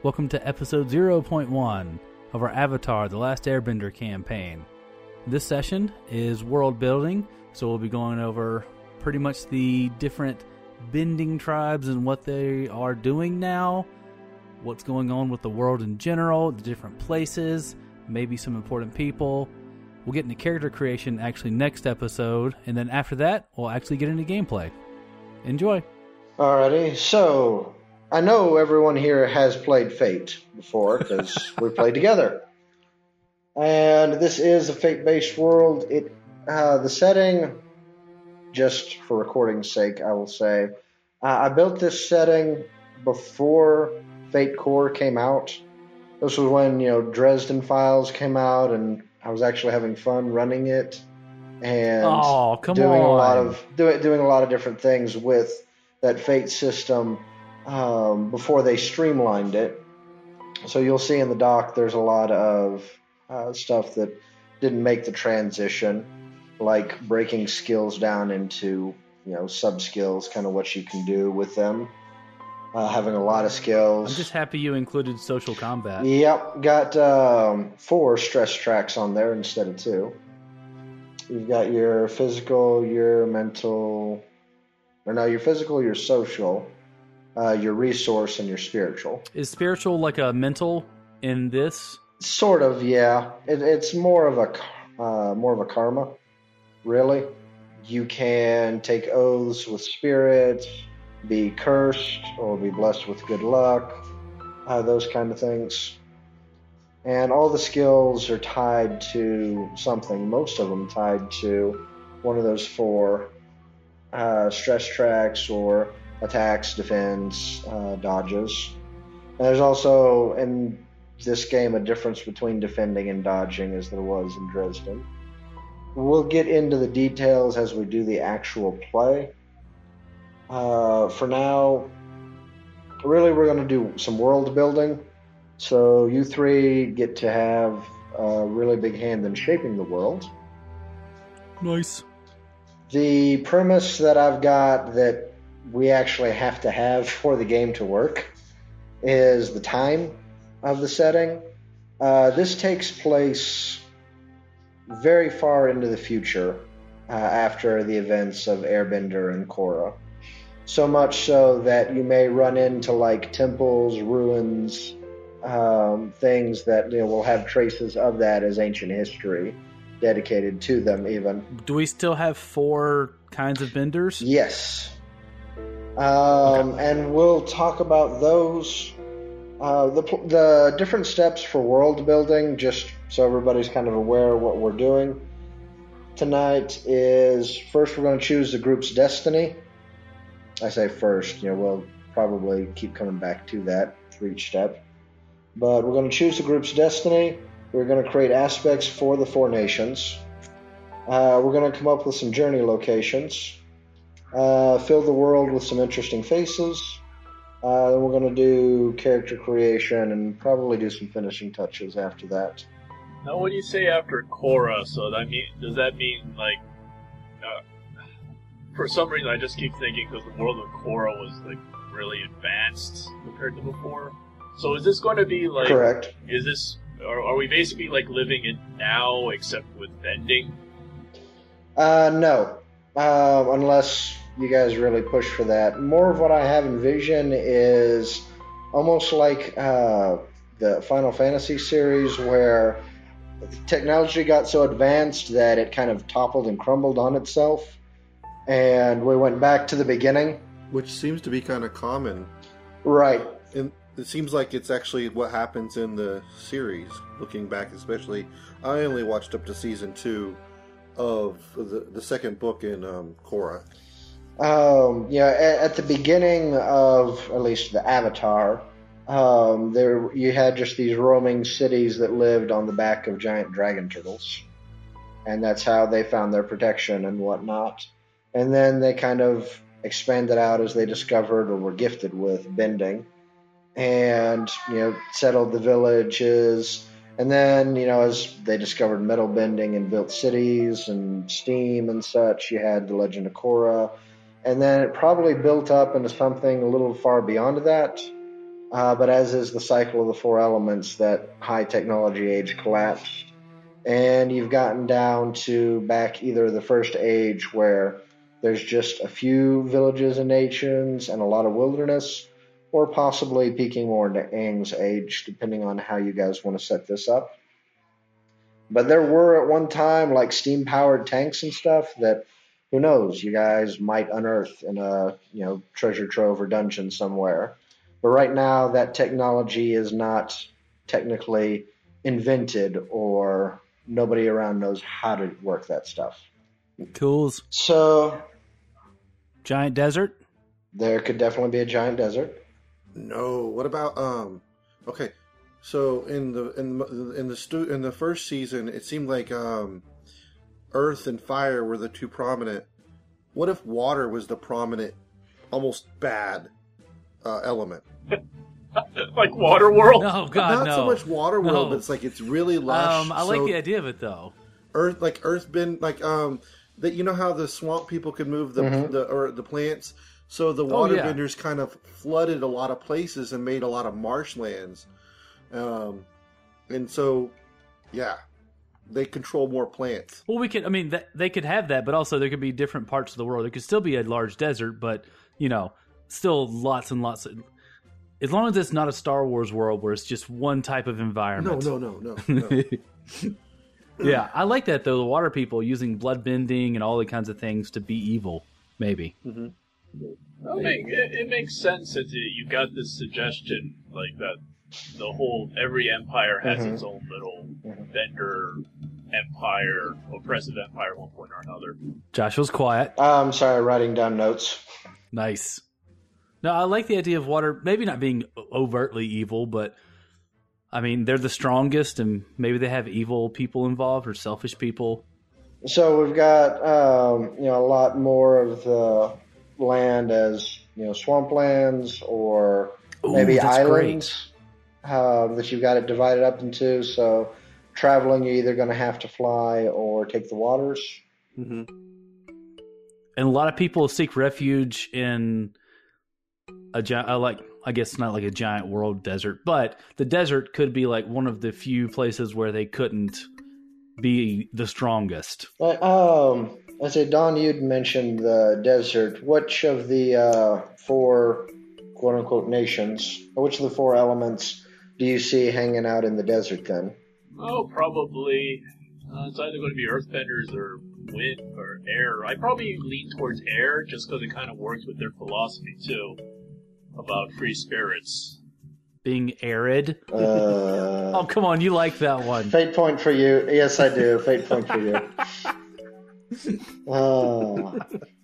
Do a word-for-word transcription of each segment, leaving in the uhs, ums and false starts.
Welcome to episode zero point one of our Avatar: The Last Airbender campaign. This session is world building, so we'll be going over pretty much the different bending tribes and what they are doing now, what's going on with the world in general, the different places, maybe some important people. We'll get into character creation actually next episode, and then after that, we'll actually get into gameplay. Enjoy! Alrighty, so I know everyone here has played Fate before, because we played together. And this is a Fate-based world. It, uh, the setting, just for recording's sake, I will say, uh, I built this setting before Fate Core came out. This was when, you know, Dresden Files came out, and I was actually having fun running it and oh, come doing on. a lot of doing doing a lot of different things with that Fate system um, before they streamlined it. So you'll see in the doc there's a lot of uh, stuff that didn't make the transition, like breaking skills down into, you know, sub skills, kind of what you can do with them. Uh, having a lot of skills. I'm just happy you included social combat. Yep, got um, four stress tracks on there instead of two. You've got your physical, your mental, or no, your physical, your social, uh, your resource, and your spiritual. Is spiritual like a mental in this? Sort of, yeah. It, it's more of a uh, more of a karma, really. You can take oaths with spirits, be cursed, or be blessed with good luck, uh, those kind of things. And all the skills are tied to something, most of them tied to one of those four uh, stress tracks or attacks, defense, uh, dodges. And there's also, in this game, a difference between defending and dodging as there was in Dresden. We'll get into the details as we do the actual play. Uh, for now, really we're going to do some world building. So you three get to have a really big hand in shaping the world. Nice. The premise that I've got that we actually have to have for the game to work is the time of the setting. Uh, this takes place very far into the future uh, after the events of Airbender and Korra. So much so that you may run into like temples, ruins, um, things that, you know, will have traces of that as ancient history dedicated to them even. Do we still have four kinds of benders? Yes. Um, okay. And we'll talk about those. Uh, the, the different steps for world building, just so everybody's kind of aware of what we're doing tonight, is first we're going to choose the group's destiny. I say first, you know, we'll probably keep coming back to that for each step. But we're going to choose the group's destiny. We're going to create aspects for the four nations. Uh, we're going to come up with some journey locations. Uh, fill the world with some interesting faces. Uh, then we're going to do character creation and probably do some finishing touches after that. Now, when you say after Korra, so that mean does that mean like? Uh, For some reason, I just keep thinking because the world of Korra was like really advanced compared to before. So is this going to be like? Correct. Is this? Are, are we basically like living it now, except with bending? Uh, no, uh, unless you guys really push for that. More of what I have envisioned is almost like uh, the Final Fantasy series, where technology got so advanced that it kind of toppled and crumbled on itself. And we went back to the beginning. Which seems to be kind of common. Right. And it seems like it's actually what happens in the series, looking back especially. I only watched up to season two of the, the second book in um, Korra. Um, yeah, at, at the beginning of, at least the Avatar, um, there you had just these roaming cities that lived on the back of giant dragon turtles. And that's how they found their protection and whatnot. And then they kind of expanded out as they discovered or were gifted with bending. And, you know, settled the villages. And then, you know, as they discovered metal bending and built cities and steam and such, you had the Legend of Korra. And then it probably built up into something a little far beyond that. Uh, but as is the cycle of the four elements, that high technology age collapsed. And you've gotten down to back either the first age where there's just a few villages and nations and a lot of wilderness, or possibly peaking more into Aang's age, depending on how you guys want to set this up. But there were at one time like steam-powered tanks and stuff that, who knows, you guys might unearth in a you know treasure trove or dungeon somewhere. But right now, that technology is not technically invented, or nobody around knows how to work that stuff. Cools. So, Giant desert? there could definitely be a giant desert. No. What about um? Okay, so in the in the- in the stu- in the first season, it seemed like um, earth and fire were the two prominent. What if water was the prominent, almost bad uh, element? Like Waterworld. Oh, God, Not no. so much water world, No. but it's like it's really lush. Um, I like so the idea of it, though. Earth, like earthbend, like um, that you know how the swamp people could move the Mhm. the or the plants. So the Oh, yeah. waterbenders kind of flooded a lot of places and made a lot of marshlands, um, and so yeah, they control more plants. Well, we could, I mean, th- they could have that, but also there could be different parts of the world. There could still be a large desert, but, you know, still lots and lots of. As long as it's not a Star Wars world where it's just one type of No, environment. no, no, no, no. Yeah, I like that, though. The water people using blood bending and all the kinds of things to be evil, maybe. I mean, it, it makes sense that you you got this suggestion, like that the whole, every empire has Mhm. its own little vendor empire, oppressive empire at one point or another. Josh was quiet. I'm sorry, writing down notes. Nice. No, I like the idea of water, maybe not being overtly evil, but I mean, they're the strongest, and maybe they have evil people involved or selfish people. So we've got um, you know a lot more of the land as you know swamplands, or Ooh, maybe that's islands um, that you've got it divided up into. So traveling, you're either going to have to fly or take the waters. hmm And a lot of people seek refuge in a giant, uh, like, I guess not like a giant world desert, but the desert could be like one of the few places where they couldn't be the strongest. Uh, um, I say, Don, you'd mentioned the desert. Which of the uh, four quote unquote nations, or which of the four elements do you see hanging out in the desert then? Oh, probably. Uh, it's either going to be earthbenders or wind or air. I probably lean towards air just because it kind of works with their philosophy too about free spirits. Being arid. Uh, Oh, come on, you like that one. Fate point for you. Yes, I do. Fate point for you. Oh.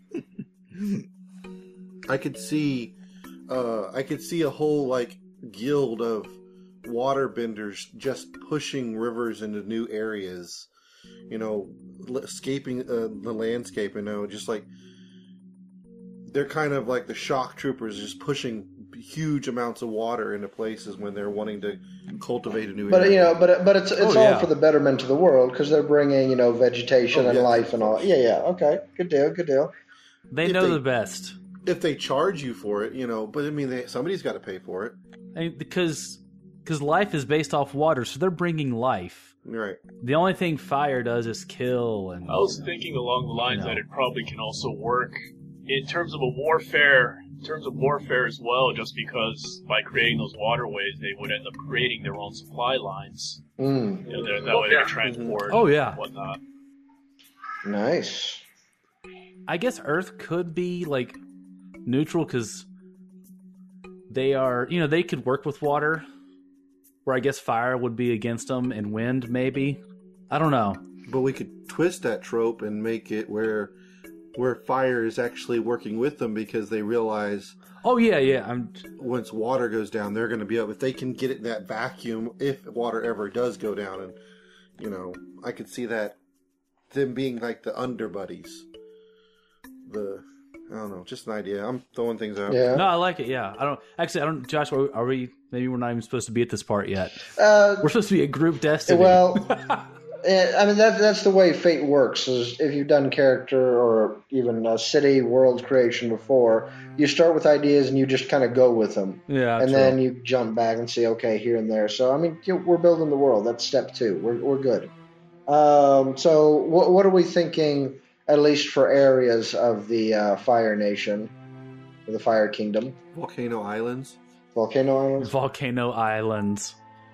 I could see, uh, I could see a whole like guild of waterbenders just pushing rivers into new areas. You know, l- escaping uh, the landscape. You know, just like they're kind of like the shock troopers, just pushing huge amounts of water into places when they're wanting to cultivate a new But area. you know, but but it's it's Oh, all yeah. for the betterment of the world because they're bringing you know vegetation Oh, and yeah. life and all. Yeah, yeah. Okay, good deal, good deal. They If know they- the best. If they charge you for it, you know, but I mean, they, somebody's got to pay for it. I mean, because because life is based off water, so they're bringing life. Right. The only thing fire does is kill. And I was thinking along the lines No. that it probably can also work in terms of a warfare, in terms of warfare as well, just because by creating those waterways, they would end up creating their own supply lines. Mm, You know, that- that way they transport Oh, yeah. and whatnot. nice. I guess Earth could be like neutral because they are, you know, they could work with water. Where I guess fire would be against them, and wind maybe. I don't know. But we could twist that trope and make it where where fire is actually working with them because they realize Oh yeah, yeah. I'm. once water goes down, they're going to be able, if they can get it in that vacuum, if water ever does go down. And, you know, I could see that, them being like the underbuddies. The, I don't know, just an idea. I'm throwing things out. Yeah. No, I like it. Yeah, I don't actually. I don't. Josh, are we? Are we maybe we're not even supposed to be at this part yet. Uh, We're supposed to be a group destiny. well, eh, I mean, that, that's the way Fate works, is if you've done character or even a city world creation before, you start with ideas and you just kind of go with them. Yeah, and true. then you jump back and see, okay, here and there. So, I mean, you know, we're building the world. That's step two. We're, we're good. Um, so what, what are we thinking, at least for areas of the uh, Fire Nation, or the Fire Kingdom? Volcano Islands. Volcano Islands? Volcano Islands.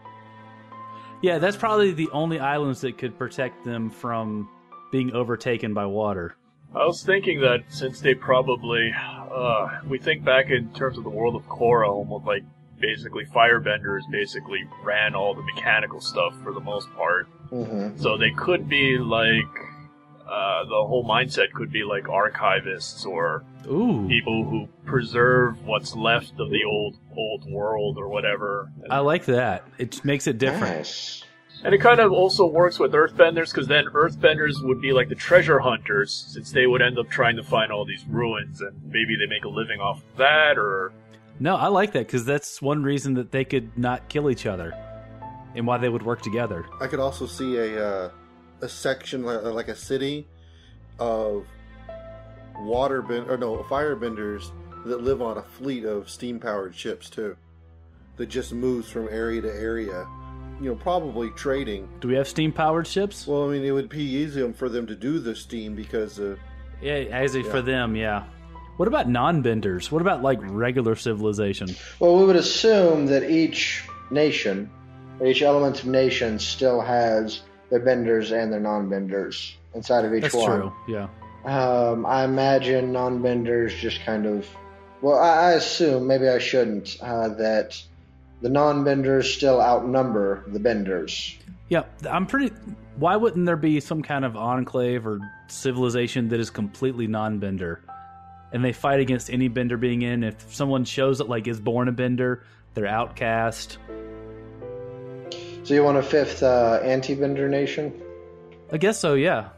Yeah, that's probably the only islands that could protect them from being overtaken by water. I was thinking that since they probably, uh, we think back in terms of the world of Korra, almost like basically firebenders basically ran all the mechanical stuff for the most part. Mm-hmm. So they could be like, uh, the whole mindset could be like archivists or Ooh. people who preserve what's left of the old old world or whatever. And, I like that. It makes it different. Nice. and it kind of also works with earthbenders, because then earthbenders would be like the treasure hunters, since they would end up trying to find all these ruins, and maybe they make a living off of that, or... No, I like that, because that's one reason that they could not kill each other and why they would work together. I could also see a uh, a section like, like a city of water ben- or no firebenders that live on a fleet of steam powered ships too, that just moves from area to area. You know, probably trading. Do we have steam-powered ships? Well, I mean, it would be easier for them to do the steam because uh, Yeah, as a, Yeah. for them, yeah. What about non-benders? What about, like, regular civilization? Well, we would assume that each nation, or each element of nation, still has their benders and their non-benders inside of each That's one. true, yeah. Um, I imagine non-benders just kind of... Well, I, I assume, maybe I shouldn't, uh, that the non-benders still outnumber the benders. Yeah, I'm pretty... Why wouldn't there be some kind of enclave or civilization that is completely non-bender? And they fight against any bender being in. If someone shows up, like, is born a bender, they're outcast. So you want a fifth uh, anti-bender nation? I guess so, yeah.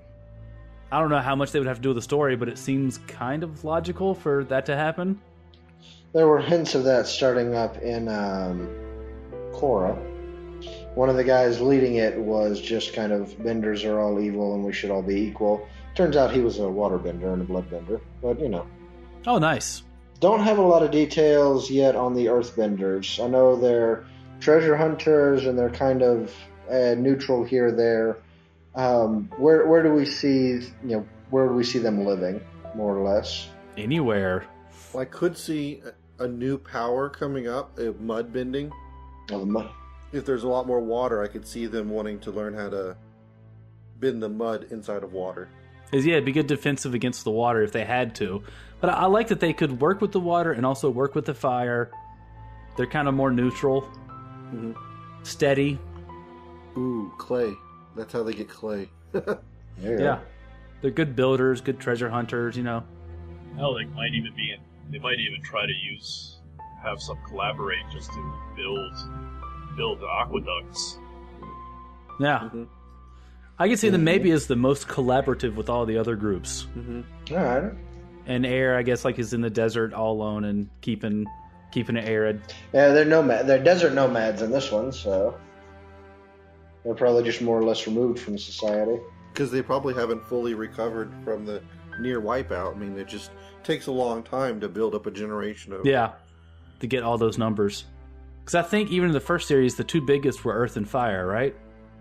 I don't know how much they would have to do with the story, but it seems kind of logical for that to happen. There were hints of that starting up in um, Korra. One of the guys leading it was just kind of, benders are all evil and we should all be equal. Turns out he was a waterbender and a bloodbender, but you know. Oh, nice. Don't have a lot of details yet on the earthbenders. I know they're treasure hunters and they're kind of uh, neutral here or there. Um, where where do we see, you know, where do we see them living, more or less? Anywhere. I could see a, a new power coming up, uh, mud bending. Oh, the mu- If there's a lot more water, I could see them wanting to learn how to bend the mud inside of water. Is yeah, it'd be good defensive against the water if they had to. But I, I like that they could work with the water and also work with the fire. They're kind of more neutral, Mm-hmm. steady. Ooh, clay. That's how they get clay. There you go. Yeah, they're good builders, good treasure hunters. You know. Hell, they might even be in, they might even try to use, have some collaborate just to build, build the aqueducts. Yeah, Mm-hmm. I can see them maybe as the most collaborative with all the other groups. Mm-hmm. All right. And Air, I guess, like is in the desert all alone and keeping keeping it arid. Yeah, they're nomad. They're desert nomads in this one, so they're probably just more or less removed from society. Because they probably haven't fully recovered from the near wipeout. I mean, it just takes a long time to build up a generation of... Yeah, to get all those numbers. Because I think even in the first series, the two biggest were Earth and Fire, right?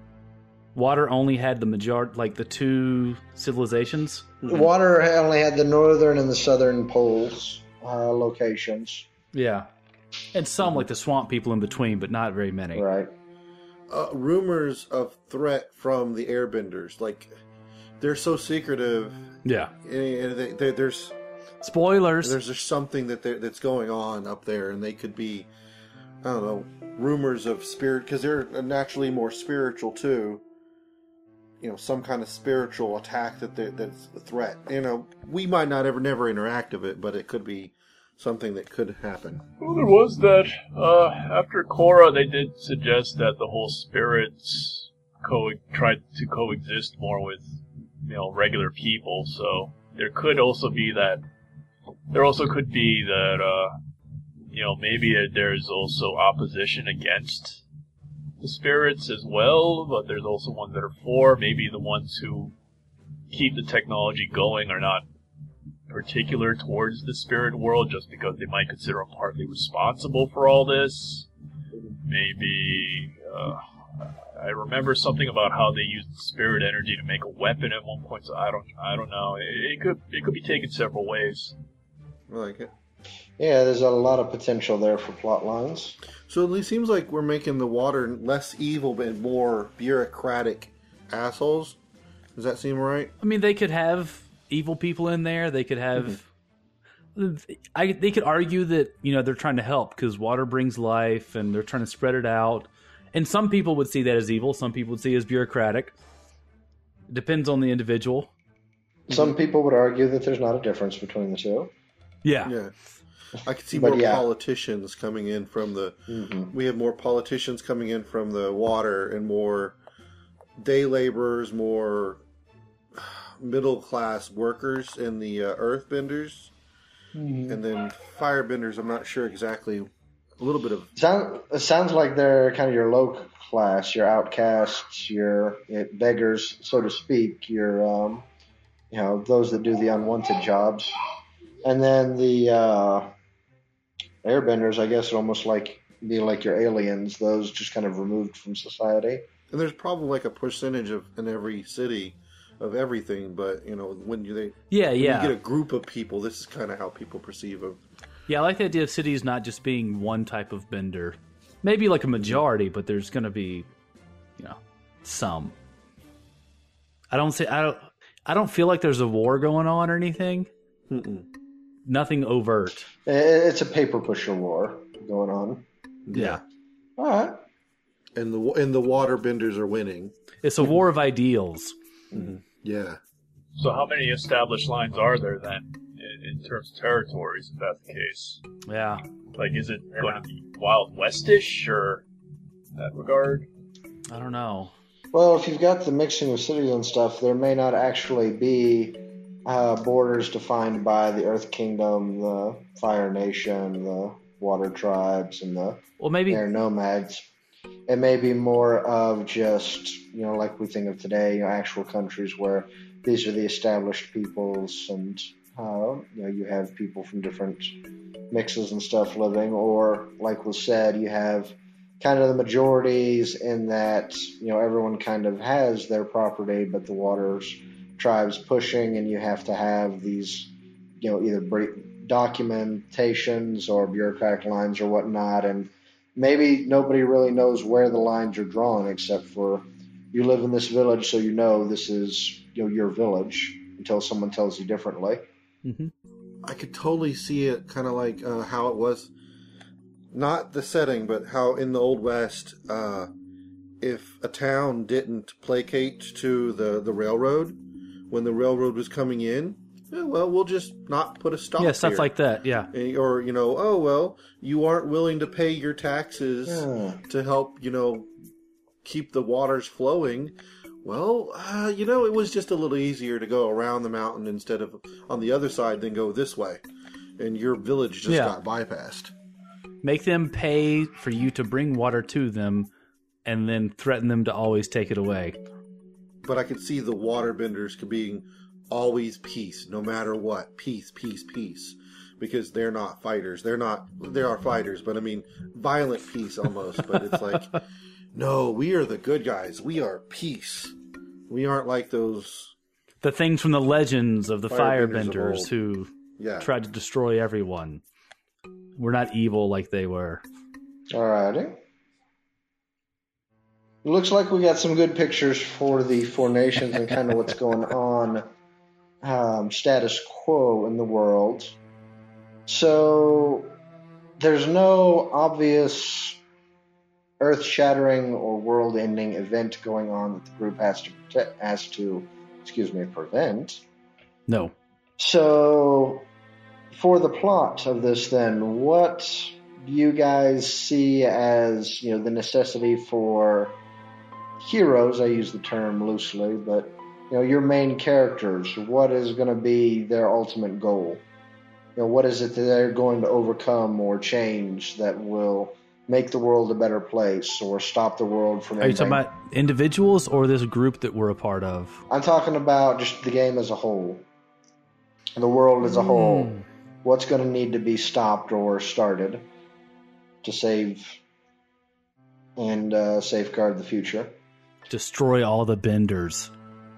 Water only had the majority, like the two civilizations. Mhm. Water only had the northern and the southern poles uh, locations. Yeah. And some, like the swamp people in between, but not very many. Right. Uh, rumors of threat from the airbenders. Like, they're so secretive. Yeah. And they, they, there's Spoilers. there's just something that they're- that's going on up there, and they could be, I don't know, rumors of spirit, because they're naturally more spiritual too. You know, some kind of spiritual attack that they- that's a threat. You know, we might not ever never interact with it, but it could be something that could happen. Well, there was that, uh, after Korra, they did suggest that the whole spirits co- tried to coexist more with, you know, regular people, so there could also be that, there also could be that, uh, you know, maybe there's also opposition against the spirits as well, but there's also ones that are for. Maybe the ones who keep the technology going are not particular towards the spirit world just because they might consider them partly responsible for all this. Maybe, uh, I remember something about how they used spirit energy to make a weapon at one point, so I don't, I don't know. It, it could, it could be taken several ways. I like it. Yeah, there's a lot of potential there for plot lines. So it seems like we're making the water less evil but more bureaucratic assholes. Does that seem right? I mean, they could have evil people in there. They could have. Mm-hmm. I, they could argue that, you know, they're trying to help because water brings life and they're trying to spread it out. And some people would see that as evil. Some people would see it as bureaucratic. It depends on the individual. Some mm-hmm. people would argue that there's not a difference between the two. Yeah. Yeah. I could see But more yeah. politicians coming in from the... Mm-hmm. We have more politicians coming in from the water and more day laborers, more middle-class workers in the uh, earthbenders. Mm-hmm. And then firebenders, I'm not sure exactly. A little bit of... Sound, it sounds like they're kind of your low class, your outcasts, your beggars, so to speak, your, um, you know, those that do the unwanted jobs. And then the uh, airbenders, I guess, are almost like be like your aliens, those just kind of removed from society. And there's probably like a percentage of in every city of everything, but you know, when you they yeah, when yeah. you get a group of people, this is kind of how people perceive them. Yeah, I like the idea of cities not just being one type of bender. Maybe like a majority, but there's going to be, you know, some. I don't say I don't. I don't feel like there's a war going on or anything. Mm-mm. Nothing overt. It's a paper pusher war going on. Yeah. All right. And the and the waterbenders are winning. It's a war of ideals. Mm-hmm. Yeah. So how many established lines are there then, in, in terms of territories, if that's the case? Yeah. Like, is it going to be Wild Westish, or in that regard? I don't know. Well, if you've got the mixing of cities and stuff, there may not actually be uh, borders defined by the Earth Kingdom, the Fire Nation, the Water Tribes, and the well, maybe Air Nomads. It may be more of just, you know, like we think of today, you know, actual countries where these are the established peoples, and uh, you know, you have people from different mixes and stuff living, or like was said, you have kind of the majorities in that, you know, everyone kind of has their property, but the Waters tribes pushing, and you have to have these, you know, either documentations or bureaucratic lines or whatnot, and maybe nobody really knows where the lines are drawn except for you live in this village, so you know this is, you know, your village until someone tells you differently. Mm-hmm. I could totally see it kind of like uh, how it was, not the setting, but how in the Old West, uh, if a town didn't placate to the, the railroad when the railroad was coming in, yeah, well, we'll just not put a stop Yeah, stuff here. like that, yeah. Or, you know, oh, well, you aren't willing to pay your taxes Yeah. to help, you know, keep the waters flowing. Well, uh, you know, it was just a little easier to go around the mountain instead of on the other side than go this way. And your village just Yeah. got bypassed. Make them pay for you to bring water to them and then threaten them to always take it away. But I could see the waterbenders being always peace, no matter what. Peace, peace, peace. Because they're not fighters. They're not, they are fighters, but I mean, violent peace almost. But it's like, no, we are the good guys. We are peace. We aren't like those... The things from the legends of the Firebenders of firebenders old. who Yeah. tried to destroy everyone. We're not evil like they were. Alrighty. It looks like we got some good pictures for the Four Nations and kind of what's going on, um, status quo in the world. So there's no obvious earth-shattering or world-ending event going on that the group has to protect, has to, excuse me, prevent. No. So, for the plot of this, then, what do you guys see as, you know, the necessity for heroes? I use the term loosely, but, you know, your main characters. What is going to be their ultimate goal? You know, what is it that they're going to overcome or change that will, make the world a better place or stop the world from Are you talking invading. about individuals or this group that we're a part of? I'm talking about just the game as a whole. The world as a whole. What's going to need to be stopped or started to save and uh, safeguard the future? Destroy all the benders.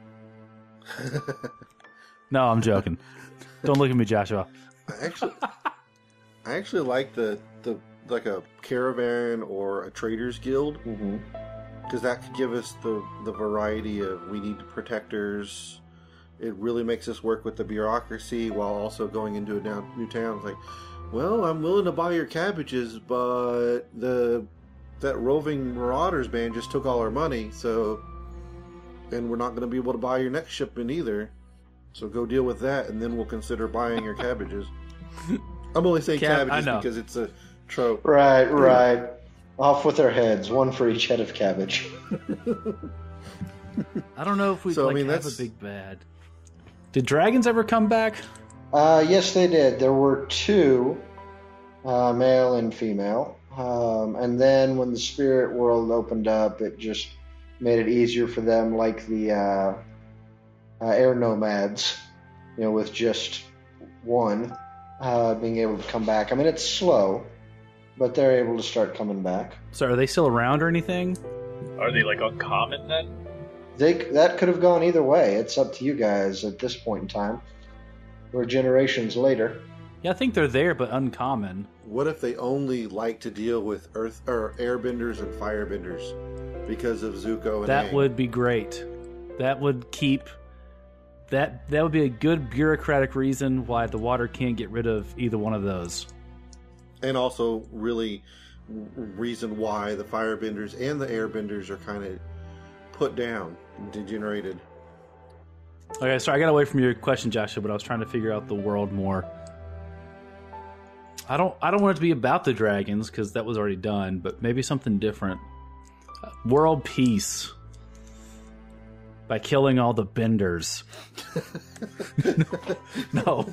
No, I'm joking. Don't look at me, Joshua. I actually, I actually like the, the like a caravan or a traders guild, Mm-hmm. because that could give us the, the variety of we need protectors. It really makes us work with the bureaucracy while also going into a down, new town. It's like, well, I'm willing to buy your cabbages, but the that roving marauders band just took all our money, so and we're not going to be able to buy your next shipment either. So go deal with that, and then we'll consider buying your cabbages. I'm only saying Cab- cabbages I know. because it's a trope. Right, right. Off with their heads, one for each head of cabbage. I don't know if we So, I like mean, have that's- a big bad. Did dragons ever come back? Uh, yes, they did. There were two, uh, male and female. Um, and then when the spirit world opened up, it just made it easier for them, like the uh, uh, air nomads, you know, with just one uh, being able to come back. I mean, it's slow, but they're able to start coming back. So are they still around or anything? Are they like uncommon then? They, that could have gone either way. It's up to you guys at this point in time. We're generations later. Yeah, I think they're there, but uncommon. What if they only like to deal with earth or airbenders and firebenders because of Zuko and That Aang? would be great. That would keep that. That would be a good bureaucratic reason why the water can't get rid of either one of those. And also, really, reason why the firebenders and the airbenders are kind of put down, degenerated. Okay, sorry, I got away from your question, Joshua, but I was trying to figure out the world more. I don't, I don't want it to be about the dragons because that was already done, but maybe something different. Uh, world peace by killing all the benders. No.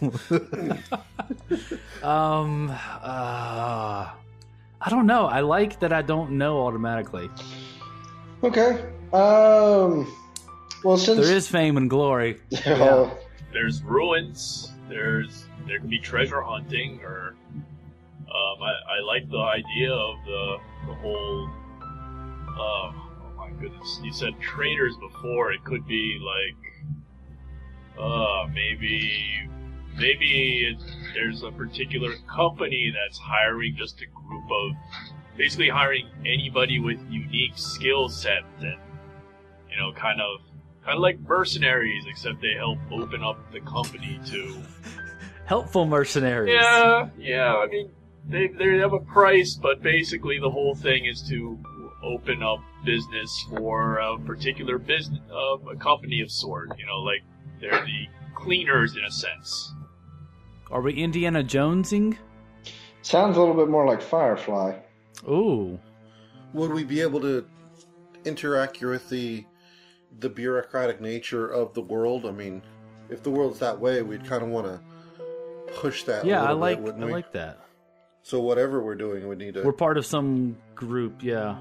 um. Uh, I don't know. I like that I don't know automatically. Okay. Um. Well, since There is fame and glory. Oh, There's ruins. There's there can be treasure hunting, or um, I, I like the idea of the the whole. Uh, oh my goodness! You said traders before. It could be like, uh, maybe maybe it, there's a particular company that's hiring just a group of, basically hiring anybody with unique skill set and, you know, kind of. Kind of like mercenaries, except they help open up the company to. Helpful mercenaries. Yeah, yeah. I mean, they they have a price, but basically the whole thing is to open up business for a particular business, uh, a company of sort. You know, like they're the cleaners in a sense. Are we Indiana Jonesing? sounds a little bit more like Firefly. Ooh. Would we be able to interact with the the bureaucratic nature of the world? I mean, if the world's that way, we'd kind of want to push that. Yeah, a I little like bit, wouldn't I we? like that. So whatever we're doing, we need to. We're part of some group, yeah.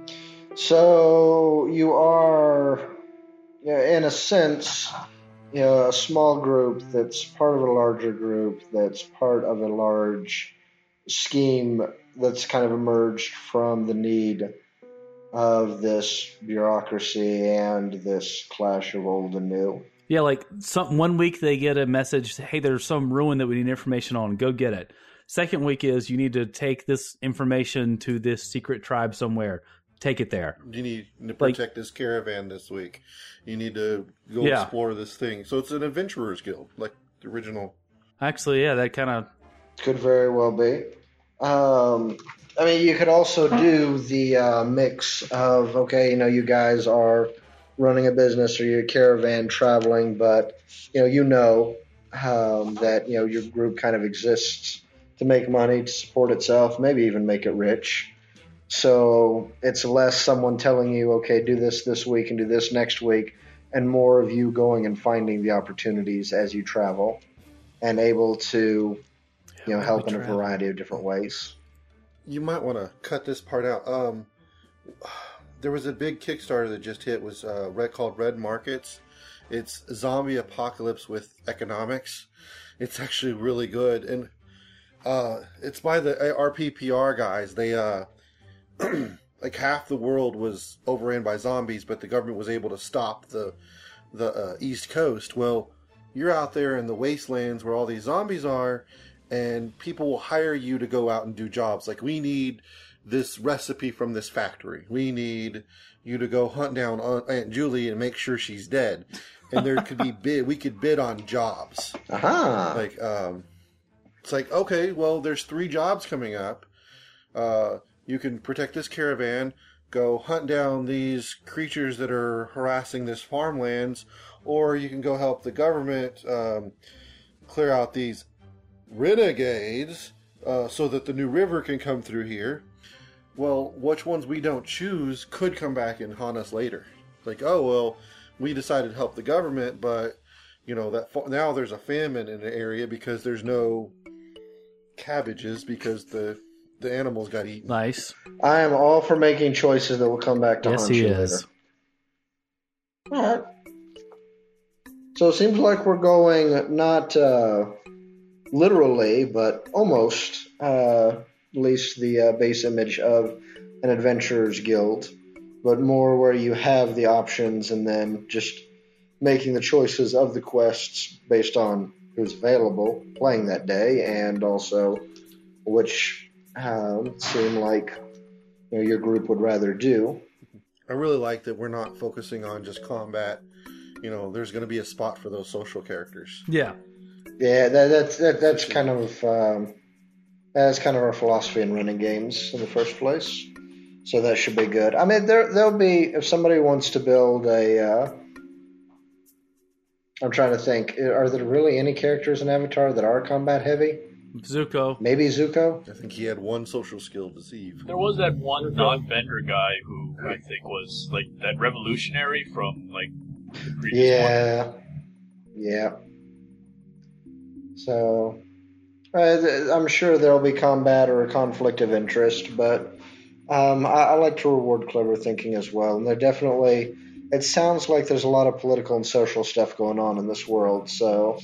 So you are, yeah, in a sense, you know, a small group that's part of a larger group that's part of a large scheme that's kind of emerged from the need of this bureaucracy and this clash of old and new. Yeah, like some one week they get a message, hey, there's some ruin that we need information on, go get it. Second week is you need to take this information to this secret tribe somewhere. Take it there. You need to Like- protect this caravan this week. You need to go Yeah. explore this thing. So it's an adventurers guild, like the original. Actually, yeah, that kind of Could very well be. Um, I mean, you could also do the uh, mix of, okay, you know, you guys are running a business or you're a caravan traveling, but, you know, you know um, that, you know, your group kind of exists to make money, to support itself, maybe even make it rich. So it's less someone telling you, okay, do this this week and do this next week, and more of you going and finding the opportunities as you travel and able to, you know, Yeah, help we in a travel. variety of different ways. you might want to cut this part out. Um, there was a big Kickstarter that just hit. Was uh, red called Red Markets. It's zombie apocalypse with economics. It's actually really good, and uh, it's by the R P P R guys. They uh, like half the world was overran by zombies, but the government was able to stop the the uh, East Coast. Well, you're out there in the wastelands where all these zombies are, and people will hire you to go out and do jobs. Like, we need this recipe from this factory. We need you to go hunt down Aunt Julie and make sure she's dead. And there could be bid. We could bid on jobs. Aha. Like, um, it's like, okay, well, there's three jobs coming up. Uh, you can protect this caravan, go hunt down these creatures that are harassing this farmlands, or you can go help the government um, clear out these renegades uh, so that the new river can come through here. Well, which ones we don't choose could come back and haunt us later. Like, oh, well, we decided to help the government, but, you know, that fa- now there's a famine in the area because there's no cabbages because the the animals got eaten. Nice. I am all for making choices that will come back to Yes, haunt he you is. later. All right. So it seems like we're going not uh, literally, but almost, uh, at least the uh, base image of an adventurer's guild, but more where you have the options and then just making the choices of the quests based on who's available playing that day, and also which um, seem like you know, your group would rather do. I really like that we're not focusing on just combat. You know, there's going to be a spot for those social characters. Yeah. Yeah, that, that's that, that's kind of um, that's kind of our philosophy in running games in the first place. So that should be good. I mean, there there'll be, if somebody wants to build a. Uh, I'm trying to think. Are there really any characters in Avatar that are combat heavy? Zuko. Maybe Zuko. I think he had one social skill, deceive. There was that one non-bender guy who I think was like that revolutionary from like the previous Yeah, one. yeah. So uh, th- I'm sure there'll be combat or a conflict of interest, but um, I, I like to reward clever thinking as well. And there definitely, it sounds like there's a lot of political and social stuff going on in this world. So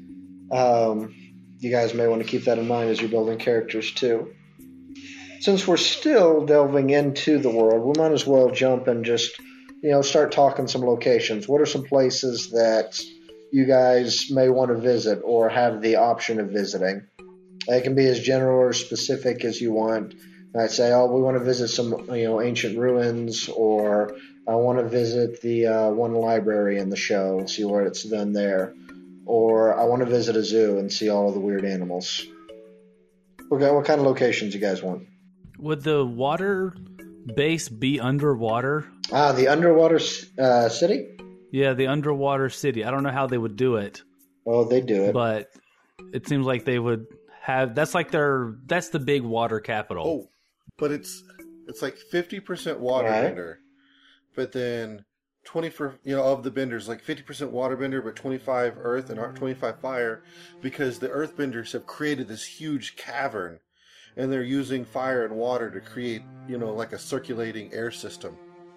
um, you guys may want to keep that in mind as you're building characters too. Since we're still delving into the world, we might as well jump and just, you know, start talking some locations. What are some places that you guys may want to visit or have the option of visiting? It can be as general or specific as you want. I'd say, oh, we want to visit some, you know, ancient ruins, or I want to visit the uh, one library in the show and see what it's done there, or I want to visit a zoo and see all of the weird animals. What, what kind of locations you guys want? Would the water base be underwater? Ah, the underwater uh, city? Yeah, the underwater city. I don't know how they would do it, Oh, they do it. but it seems like they would have. That's like their. That's the big water capital. Oh, but it's it's like fifty percent water Right. bender, but then twenty for you know of the benders, like fifty percent water bender, but twenty-five earth and twenty-five fire, because the earth benders have created this huge cavern, and they're using fire and water to create you know like a circulating air system.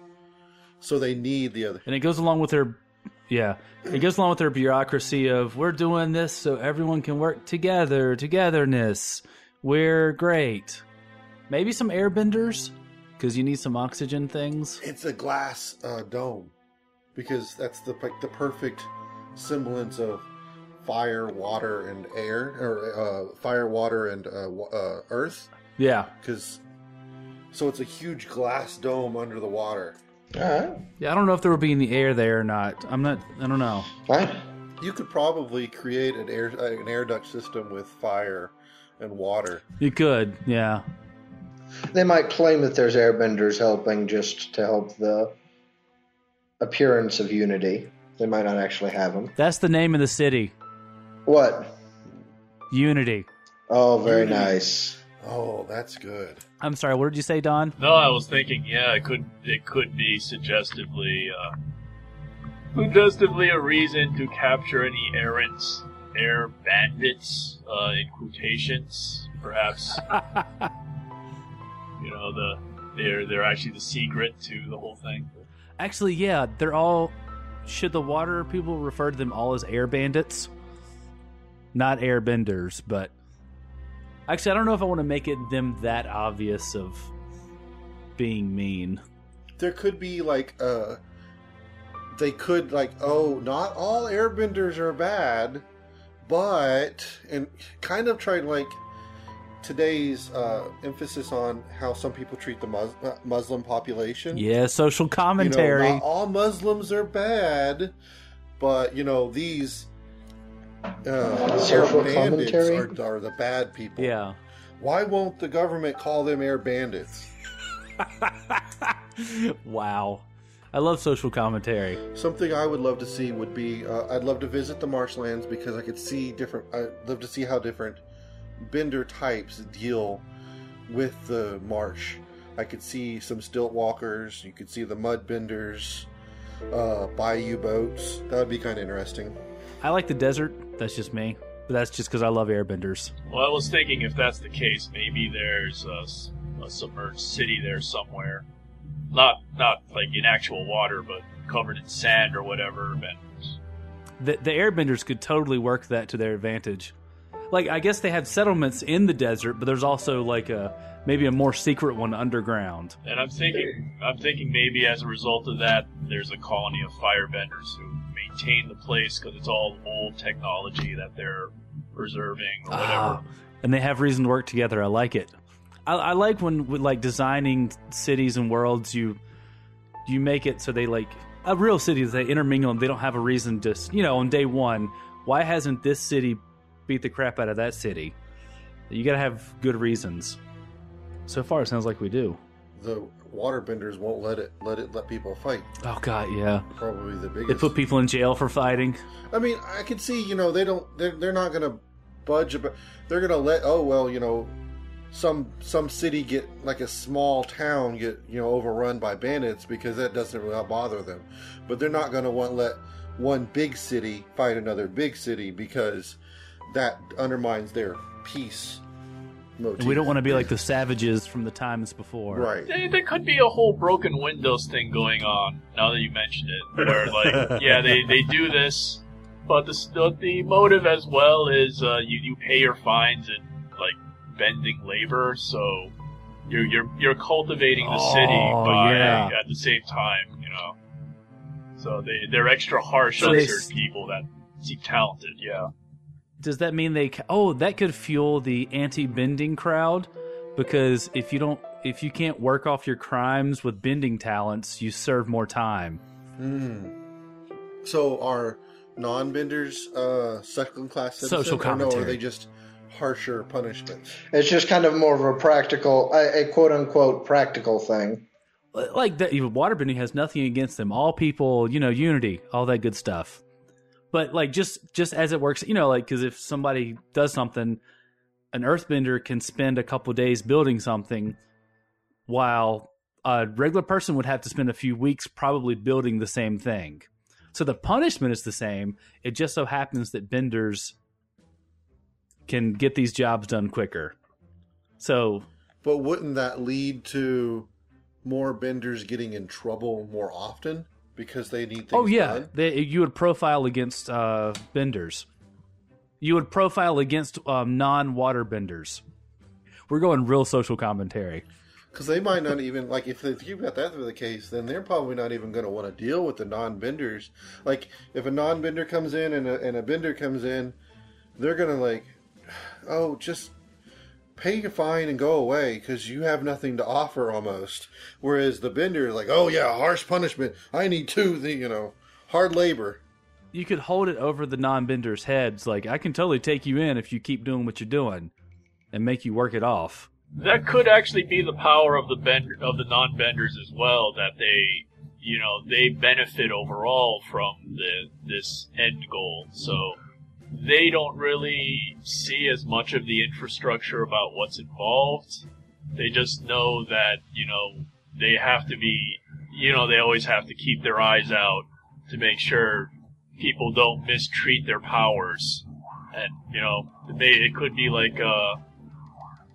So they need the other. And it goes along with their, yeah, it goes along with their bureaucracy of we're doing this so everyone can work together, togetherness. We're great. Maybe some airbenders, because you need some oxygen things. It's a glass uh, dome, because that's the like the perfect semblance of fire, water, and air, or uh, fire, water, and uh, wa- uh, earth. Yeah, Because so it's a huge glass dome under the water. All right. yeah. I don't know if there would be any air there or not. I'm not. I don't know. All right. You could probably create an air uh, an air duct system with fire and water. You could, yeah. They might claim that there's airbenders helping just to help the appearance of unity. They might not actually have them. That's the name of the city, What? Unity. Oh, very Unity. nice. Oh, that's good. I'm sorry. What did you say, Don? No, I was thinking, yeah, it could it could be suggestively uh, suggestively a reason to capture any errant air bandits uh, in quotations, perhaps. You know, the they're they're actually the secret to the whole thing. Actually, yeah, they're all. Should the water people refer to them all as air bandits? Not airbenders, but actually, I don't know if I want to make it them that obvious of being mean. There could be like uh they could like, oh, not all airbenders are bad, but and kind of try like today's uh, emphasis on how some people treat the Mus- uh, Muslim population. Yeah, social commentary. You know, not all Muslims are bad, but you know these uh, Social air bandits commentary? are, are the bad people. Yeah. Why won't the government call them air bandits? Wow. I love social commentary. Something I would love to see would be uh, I'd love to visit the marshlands because I could see different. I'd love to see how different bender types deal with the marsh. I could see some stilt walkers. You could see the mud benders, uh, bayou boats. That would be kind of interesting. I like the desert. That's just me. But that's just because I love airbenders. Well, I was thinking if that's the case, maybe there's a, s- a submerged city there somewhere. Not not like in actual water, but covered in sand or whatever. And The, the airbenders could totally work that to their advantage. Like, I guess they have settlements in the desert, but there's also like a maybe a more secret one underground. and I'm thinking I'm thinking maybe as a result of that, there's a colony of firebenders who maintain the place because it's all old technology that they're preserving or whatever. Ah, and they have reason to work together. I like it. I, I like when with like designing cities and worlds, you you make it so they like a real city. They intermingle and they don't have a reason to, you know, on day one. Why hasn't this city beat the crap out of that city? You got to have good reasons. So far, it sounds like we do. The waterbenders won't let it let it let people fight. Oh God, yeah. Probably the biggest. They put people in jail for fighting. I mean, I can see, you know, they don't, they're, they're not going to budge about, they're going to let, oh, well, you know, some, some city get, like a small town get, you know, overrun by bandits because that doesn't really bother them. But they're not going to want to let one big city fight another big city because that undermines their peace motif. And we don't want to be like the savages from the times before. Right. There, there could be a whole broken windows thing going on, now that you mentioned it, where, like, yeah, they, they do this, but the, the, the motive as well is uh, you, you pay your fines in, like, bending labor, so you're you're you're cultivating the Oh, city by, yeah. at the same time, you know. So they, they're extra harsh So on they certain s- people that seem talented, yeah. Does that mean they? ca- Oh, that could fuel the anti-bending crowd, because if you don't, if you can't work off your crimes with bending talents, you serve more time. Hmm. So are non-benders uh, second-class citizens? Social Or no, are commentary. they just harsher punishments? It's just kind of more of a practical, a, a quote unquote practical thing. Like that, even waterbending has nothing against them. All people, you know, unity, all that good stuff. But like just just as it works, you know, like because if somebody does something, an earthbender can spend a couple days building something, while a regular person would have to spend a few weeks probably building the same thing. So the punishment is the same. It just so happens that benders can get these jobs done quicker. So But wouldn't that lead to more benders getting in trouble more often because they need things oh yeah, done? they, you would profile against uh, benders. You would profile against um, non-water benders. We're going real social commentary. Because they might not even, like, if, if you've got that for the case, then they're probably not even going to want to deal with the non-benders. Like, if a non-bender comes in and a, and a bender comes in, they're going to, like, oh, just pay your fine and go away because you have nothing to offer almost. Whereas the bender is like, oh, yeah, harsh punishment. I need two, the, you know, hard labor. You could hold it over the non-benders' heads, like, I can totally take you in if you keep doing what you're doing, and make you work it off. That could actually be the power of the bender, of the non-benders as well, that they, you know, they benefit overall from the this end goal. So they don't really see as much of the infrastructure about what's involved. They just know that, you know, they have to be, you know, they always have to keep their eyes out to make sure people don't mistreat their powers. And, you know, they, it could be like, uh,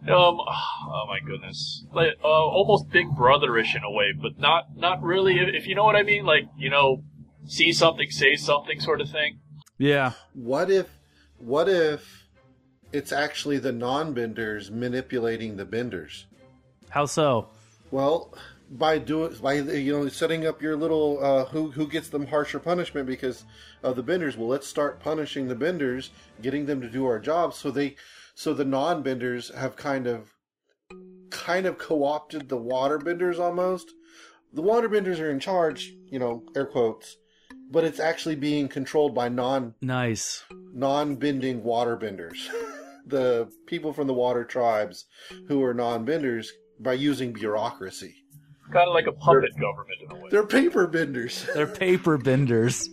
Um, oh my goodness, like uh, almost Big Brotherish in a way, but not not really. If you know what I mean, like you know, see something, say something, sort of thing. Yeah. What if, what if it's actually the non-benders manipulating the benders? How so? Well, by doing by you know setting up your little uh, who who gets them harsher punishment because of the benders. Well, let's start punishing the benders, getting them to do our jobs. So they, so the non-benders have kind of, kind of co-opted the waterbenders almost. The waterbenders are in charge, you know, air quotes, but it's actually being controlled by non Nice. non-bending waterbenders. The people from the water tribes who are non-benders by using bureaucracy. Kind of like a puppet government in a way. They're paper benders. They're paper benders.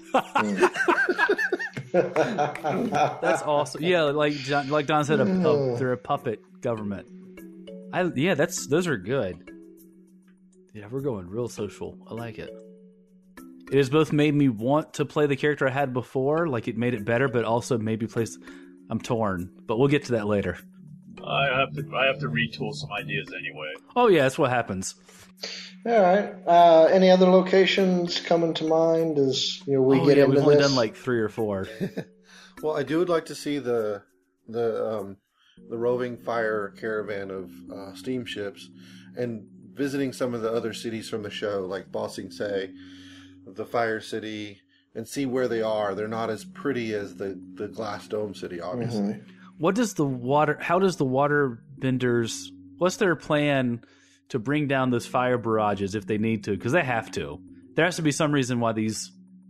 That's awesome. Yeah, like John, like Don said, a, a, they're a puppet government. I yeah, that's those are good. Yeah, we're going real social. I like it. It has both made me want to play the character I had before, like it made it better, but also made me play. I'm torn, but we'll get to that later. I have to I have to retool some ideas anyway. Oh yeah, that's what happens. All right. Uh, any other locations coming to mind as you know we oh, get yeah, into we've only this? done like three or four. Well, I do would like to see the the um, the roving fire caravan of uh, steamships and visiting some of the other cities from the show, like Ba Sing Se, the Fire City, and see where they are. They're not as pretty as the, the Glass Dome City, obviously. Mm-hmm. What does the water? How does the water benders? What's their plan to bring down those fire barrages if they need to? Because they have to. There has to be some reason why these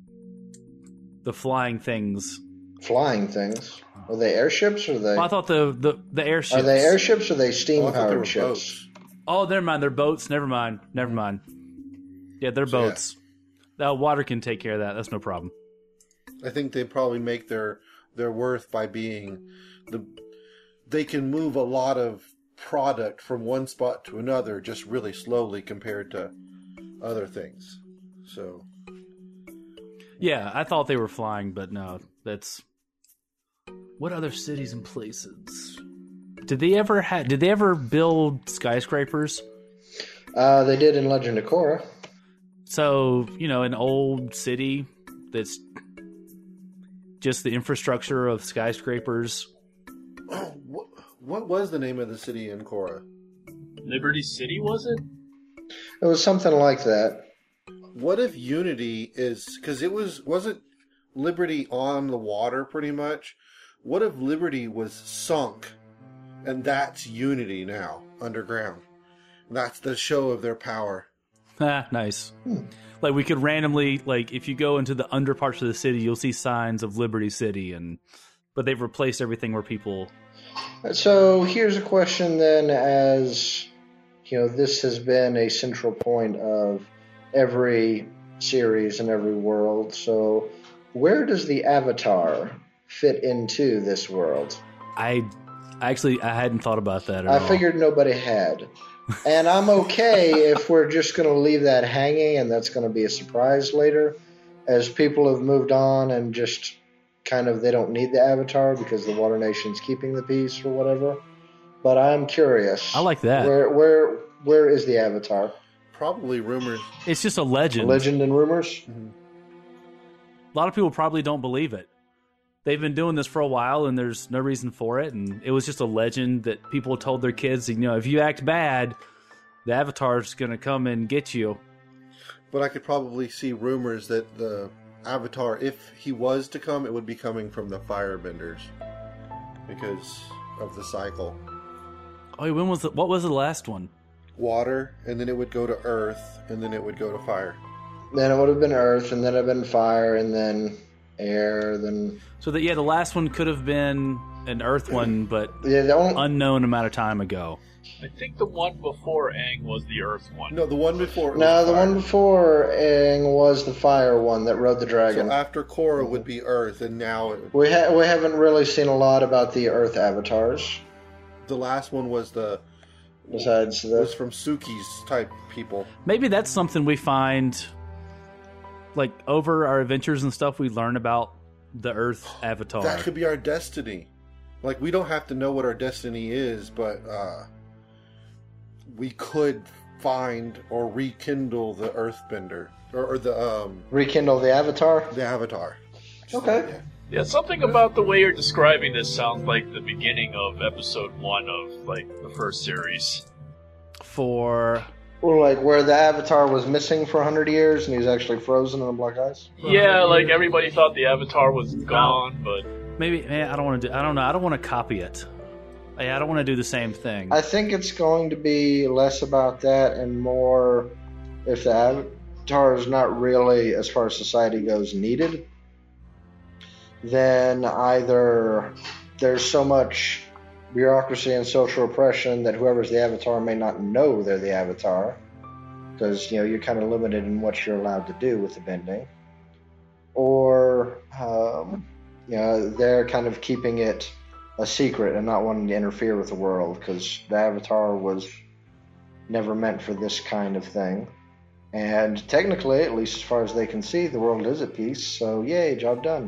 the flying things. Flying things. Are they airships or are they? Well, I thought the the the airships. Are they airships or are they Oh, I steam thought they were powered ships? boats. Oh, never mind. They're boats. Never mind. Never mind. Yeah, they're So, yeah. boats. The water can take care of that. That's no problem. I think they probably make their their worth by being the they can move a lot of product from one spot to another just really slowly compared to other things. So Yeah, I thought they were flying, but no, that's what other cities and places did they ever have? Did they ever build skyscrapers? Uh, they did in Legend of Korra. So you know, an old city that's just the infrastructure of skyscrapers. oh, what, what was the name of the city in Korra? Liberty City, was it? It was something like that. What if Unity is because it was wasn't Liberty on the water pretty much? What if Liberty was sunk, and that's Unity now underground? That's the show of their power. Ah, nice. Like we could randomly, like if you go into the under parts of the city, you'll see signs of Liberty City, and but they've replaced everything where people. So here's a question then, as you know, this has been a central point of every series and every world. So where does the Avatar fit into this world? I actually I hadn't thought about that at I all. figured nobody had. And I'm okay if we're just going to leave that hanging and that's going to be a surprise later, as people have moved on and just kind of they don't need the Avatar because the Water Nation's keeping the peace or whatever. But I'm curious. I like that. Where where where is the Avatar? Probably rumors. It's just a legend. Legend and rumors? A lot of people probably don't believe it. They've been doing this for a while, and there's no reason for it. And it was just a legend that people told their kids, you know, if you act bad, the Avatar's going to come and get you. But I could probably see rumors that the Avatar, if he was to come, it would be coming from the Firebenders because of the cycle. Oh, when was the, what was the last one? Water, and then it would go to Earth, and then it would go to fire. Then it would have been Earth, and then it would have been fire, and then air, then... So that yeah, the last one could have been an Earth one, but Yeah, the only... unknown amount of time ago. I think the one before Aang was the Earth one. No, the one before. it was No, the fire. one before Aang was the fire one that rode the dragon. So after Korra would be Earth, and now it would, We ha- we haven't really seen a lot about the Earth avatars, the last one was the besides was this. from Suki's type people. Maybe that's something we find, like over our adventures and stuff. We learn about the Earth Avatar. That could be our destiny. Like we don't have to know what our destiny is, but uh, we could find or rekindle the Earthbender or, or the um Rekindle the Avatar? the Avatar. Just Okay. like that. Yeah, something about the way you're describing this sounds like the beginning of episode one of like the first series. For Or like where the Avatar was missing for a hundred years and he was actually frozen in the black ice? Yeah, like everybody thought the Avatar was gone, but maybe eh, I don't want to do. I don't know. I don't want to copy it. Eh, I don't want to do the same thing. I think it's going to be less about that and more if the Avatar is not really, as far as society goes, needed, then either there's so much bureaucracy and social oppression that whoever's the Avatar may not know they're the Avatar, because you know you're kind of limited in what you're allowed to do with the bending, or um, you know they're kind of keeping it a secret and not wanting to interfere with the world because the Avatar was never meant for this kind of thing. And technically, at least as far as they can see, the world is at peace. So yay, job done.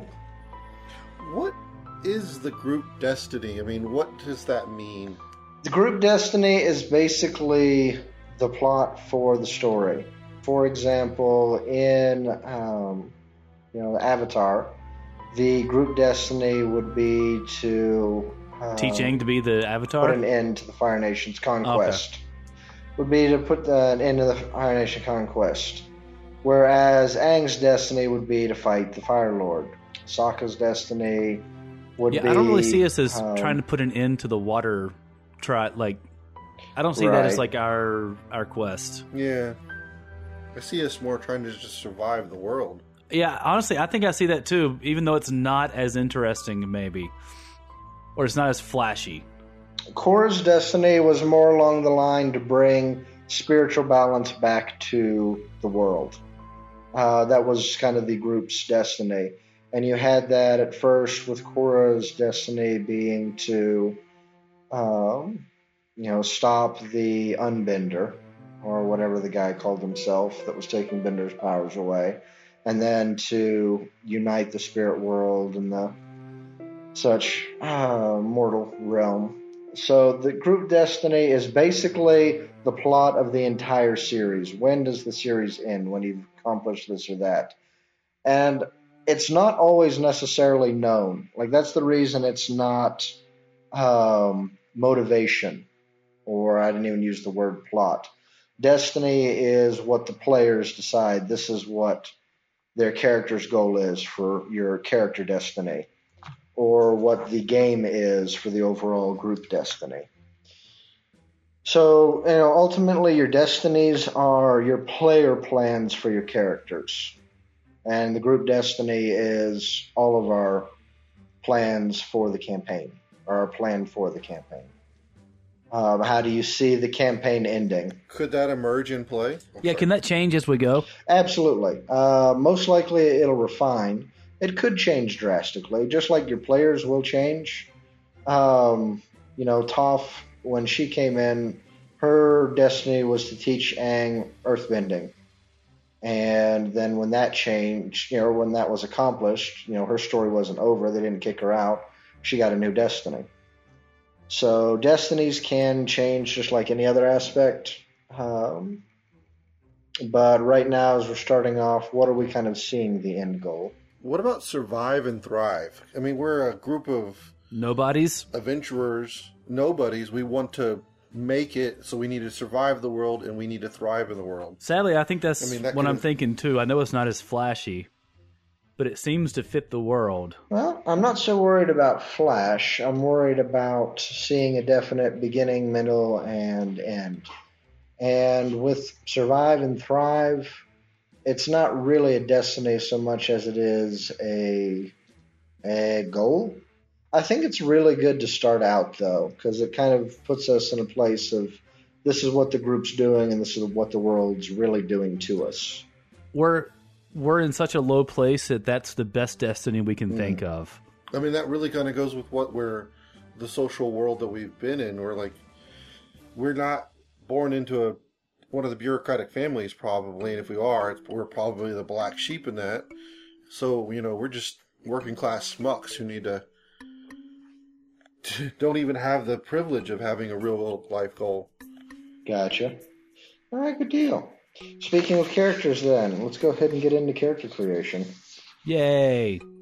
What is the group destiny? I mean, what does that mean? The group destiny is basically the plot for the story. For example, in um, you know Avatar, the group destiny would be to um, Teach Aang to be the Avatar. put an end to the Fire Nation's conquest. Okay. Would be to put the, an end to the Fire Nation conquest. Whereas Aang's destiny would be to fight the Fire Lord. Sokka's destiny would yeah, be... I don't really see us as um, trying to put an end to the water tri like I don't see Right. that as like our our quest. Yeah. I see us more trying to just survive the world. Yeah, honestly, I think I see that too, even though it's not as interesting maybe. Or it's not as flashy. Korra's destiny was more along the line to bring spiritual balance back to the world. Uh, that was kind of the group's destiny. And you had that at first with Korra's destiny being to, um, you know, stop the Unbender, or whatever the guy called himself that was taking Bender's powers away, and then to unite the spirit world and the such uh, mortal realm. So the group destiny is basically the plot of the entire series. When does the series end? When you've accomplished this or that? And it's not always necessarily known. Like, that's the reason it's not um, motivation, or I didn't even use the word plot. Destiny is what the players decide. This is what their character's goal is for your character destiny, or what the game is for the overall group destiny. So, you know, ultimately your destinies are your player plans for your characters. And the group destiny is all of our plans for the campaign, or our plan for the campaign. Um, how do you see the campaign ending? Could that emerge in play? I'm Yeah, sorry. can that change as we go? Absolutely. Uh, most likely it'll refine. It could change drastically, just like your players will change. Um, you know, Toph, when she came in, her destiny was to teach Aang earthbending. And then when that changed, you know, when that was accomplished, you know, her story wasn't over. They didn't kick her out. She got a new destiny. So destinies can change just like any other aspect. Um, but right now, as we're starting off, what are we kind of seeing the end goal? What about survive and thrive? I mean, we're a group of Nobodies? adventurers, nobodies. We want to make it, so we need to survive the world and we need to thrive in the world. Sadly, I think that's I mean, that what I'm could've- thinking too. I know it's not as flashy, but it seems to fit the world. Well, I'm not so worried about Flash. I'm worried about seeing a definite beginning, middle, and end. And with Survive and Thrive, it's not really a destiny so much as it is a a goal. I think it's really good to start out, though, because it kind of puts us in a place of this is what the group's doing and this is what the world's really doing to us. We're we're in such a low place that that's the best destiny we can think of. I mean, that really kind of goes with what we're, the social world that we've been in. We're like, we're not born into a one of the bureaucratic families, probably, and if we are, it's, we're probably the black sheep in that. So, you know, we're just working class schmucks who need to, don't even have the privilege of having a real life goal. Gotcha. All right, good deal. Speaking of characters, then, let's go ahead and get into character creation. Yay!